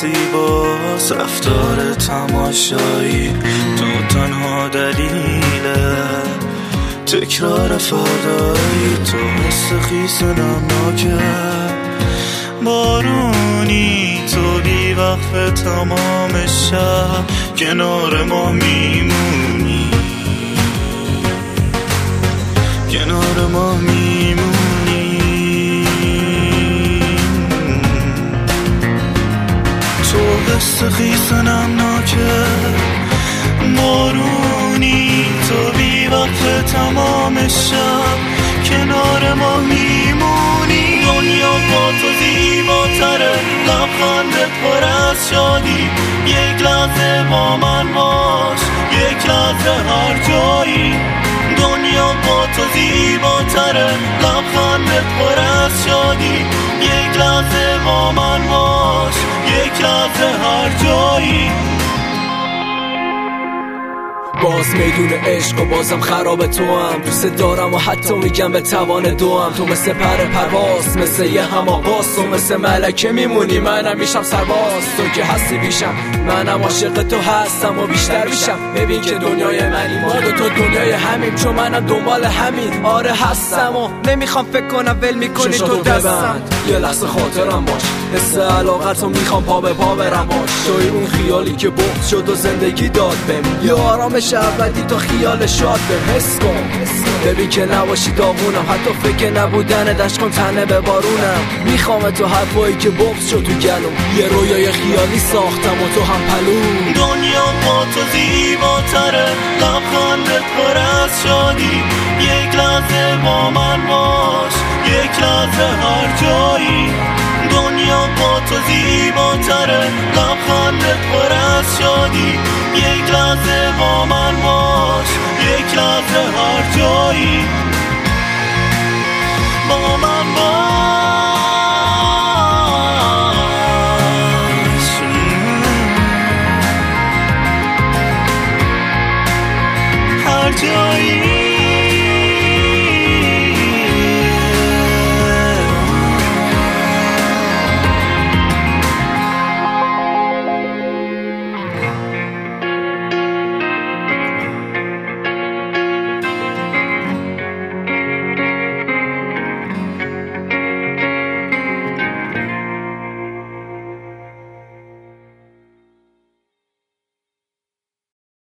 زیباست، رفتار تماشایی تو تنها دلیله، تکرار فردایی تو حس خیس نمناکه، بارونی تو بی وقف تمام شب کنار ما میمونی، کنار ما میمونی، تو حس خیس نمناکه، بارونی تو بی وقت تمام شب کنار ما میمونی، دنیا با تو زیباتره، لبخندت پر از شادی، یک لحظه با من باش، یک لحظه هر جایی، دنیا با تو زیباتره، لبخندت پر از شادی، یک لحظه با من باش، یک لحظه هر جایی. باز میدون عشق و بازم خراب تو هم، دوست دارم و حتی میگم به توان دو هم، تو مثل پر پرواز، مثل یه هماغاز، تو مثل ملکه میمونی منم میشم سرباز، تو که هستی بیشم منم عاشق تو هستم و بیشتر میشم، ببین که دنیای منی، ما دو تو دنیای همیم، چون منم دنبال همین، آره هستم و نمیخوام فکر کنم ول میکنی تو دستم، یه لحظه خاطرم باش، حس علاقتو میخوام پا به پا برم باش، توی اون خیالی که بغض شد و زندگی داد بهم، یه آرامش ابدی تو خیال شاد بهم، حس کن ببین که نباشی داغونم، حتی فکر نبودن دشت کن تنه به بارونم، میخوام تو حرفایی که بغض شد تو گلوم، یه رویای خیالی ساختم و تو هم پلوم، دنیا با تو زیباتره، لبخندت پر از شادی، یک لحظه با من باش، یک لحظه هر جایی، دنیا با تو زیباتره، لبخندت پر از شادی، یک لحظه با من باش، یک لحظه هر جایی، با من باش، هر جایی.